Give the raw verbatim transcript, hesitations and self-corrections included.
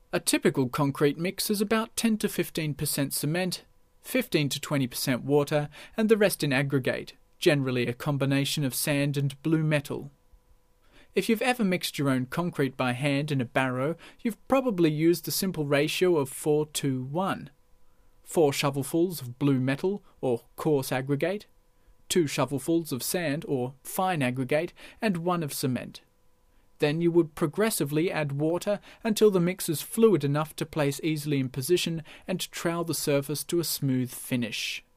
A typical concrete mix is about ten to fifteen percent cement, fifteen to twenty percent water, and the rest in aggregate, generally a combination of sand and blue metal. If you've ever mixed your own concrete by hand in a barrow, you've probably used the simple ratio of four to one. Four shovelfuls of blue metal, or coarse aggregate, two shovelfuls of sand, or fine aggregate, and one of cement. Then you would progressively add water until the mix is fluid enough to place easily in position and trowel the surface to a smooth finish.